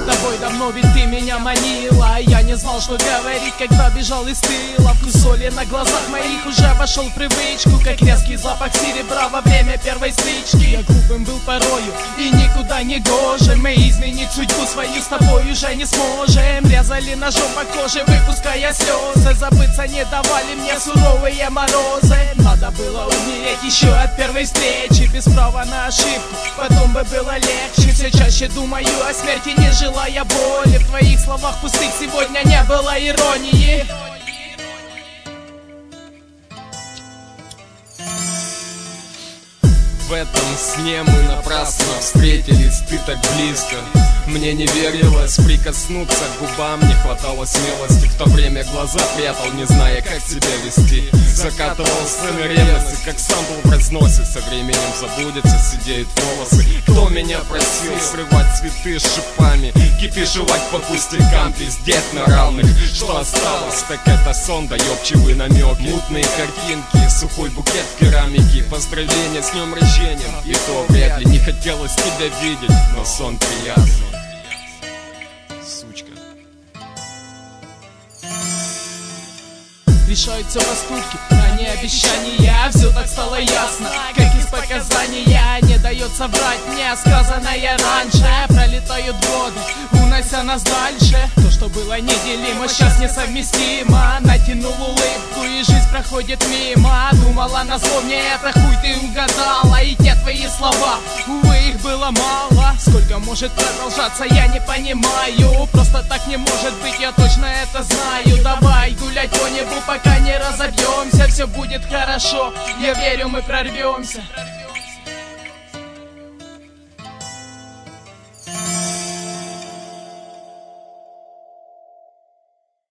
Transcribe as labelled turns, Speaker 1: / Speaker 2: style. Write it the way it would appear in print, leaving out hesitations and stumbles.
Speaker 1: тобой давно, ведь ты меня манила. Я не знал, что говорить, когда бежал из тыла. Вкус соли на глазах моих уже вошел в привычку, как резкий запах серебра во время первой стычки. Я глупым был порою и никуда не гожим. Мы изменить судьбу свою с тобой уже не сможем. Резали ножом по коже, выпуская слезы. Забыться не давали мне суровые морозы. Надо было умереть еще от первой встречи, без права на ошибку, потом бы было легче. Все чаще думаю о смерти, не желая боли. В твоих словах пустых сегодня не было иронии.
Speaker 2: В этом сне мы напрасно встретились, ты так близко. Мне не верилось прикоснуться к губам, не хватало смелости. В то время глаза прятал, не зная, как себя вести. Закатывал сцены ревности, как сам был в разносе. Со временем забудется, сидеют волосы. Кто меня просил срывать цветы с шипами, кипишевать по пустякам, пиздеть на равных? Что осталось, так это сон, доебчивый намек, мутные картинки, сухой букет керамики, поздравления с днем рождения. И то вряд ли, не хотелось тебя видеть, но сон приятный. Сучка.
Speaker 1: Решают все поступки, а не обещания. Все так стало ясно, как из показания. Не дается врать мне сказанное раньше. Пролетают годы, унося нас дальше. То, что было неделимо, сейчас несовместимо. Натянул улыбку и жизнь проходит мимо. Думала назло мне это, хуй ты угадала. И те твои слова, увы, их было мало. Сколько может продолжаться, я не понимаю. Просто так не может быть, я точно это знаю. Давай гулять по небу, пока не разобьемся. Все будет хорошо, я верю, мы прорвемся.